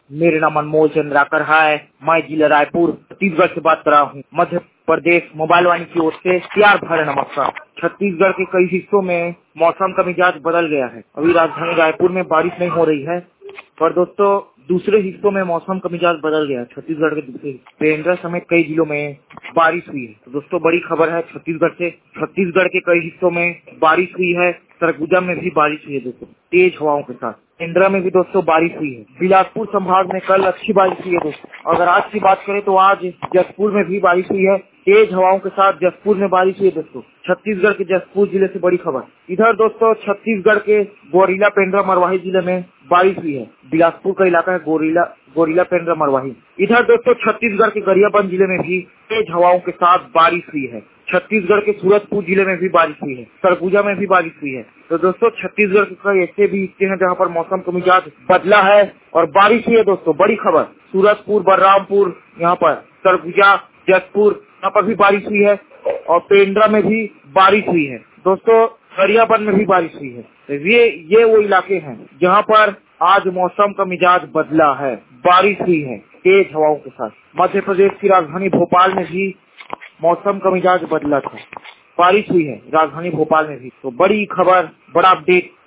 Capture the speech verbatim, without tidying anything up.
मेरा नाम अनमोल चंद्राकर है। मैं जिला रायपुर छत्तीसगढ़ से बात कर रहा हूँ। मध्य प्रदेश मोबाइल वाणी की ओर से प्यार भरा नमस्कार। छत्तीसगढ़ के कई हिस्सों में मौसम का मिजाज बदल गया है। अभी राजधानी रायपुर में बारिश नहीं हो रही है, पर दोस्तों दूसरे हिस्सों में मौसम का मिजाज बदल गया है। छत्तीसगढ़ के दूसरे पेंड्रा समेत कई जिलों में बारिश हुई है। तो दोस्तों बड़ी खबर है छत्तीसगढ़ से। छत्तीसगढ़ के कई हिस्सों में बारिश हुई है। सरगुजा में भी बारिश हुई है दोस्तों, तेज हवाओं के साथ। पेंड्रा में भी दोस्तों बारिश हुई है। बिलासपुर संभाग में कल अच्छी बारिश हुई है दोस्तों। अगर आज की बात करें तो आज जसपुर में भी बारिश हुई है। तेज हवाओं के साथ जसपुर में बारिश हुई है दोस्तों। छत्तीसगढ़ के जसपुर जिले से बड़ी खबर। इधर दोस्तों छत्तीसगढ़ के गोरिला पेंड्रा मरवाही जिले में बारिश हुई है। बिलासपुर का इलाका है गोरिला गोरिला पेंड्रा मरवाही। इधर दोस्तों छत्तीसगढ़ के गरियाबंद जिले में भी तेज हवाओं के साथ बारिश हुई है। छत्तीसगढ़ के सूरजपुर जिले में भी बारिश हुई है। सरगुजा में भी बारिश हुई है। तो दोस्तों छत्तीसगढ़ के कई ऐसे भी हिस्से हैं जहाँ पर मौसम का मिजाज बदला है और बारिश हुई है दोस्तों। बड़ी खबर, सूरजपुर, बलरामपुर, यहाँ पर सरगुजा, जसपुर, यहाँ पर भी बारिश हुई है और पेंड्रा में भी बारिश हुई है। दोस्तों गरियाबंद में भी बारिश हुई है। ये ये वो इलाके हैं जहाँ पर आज मौसम का मिजाज बदला है, बारिश हुई है तेज हवाओं के साथ। मध्य प्रदेश की राजधानी भोपाल में भी मौसम का मिजाज बदला था, बारिश हुई है राजधानी भोपाल में भी। तो बड़ी खबर, बड़ा अपडेट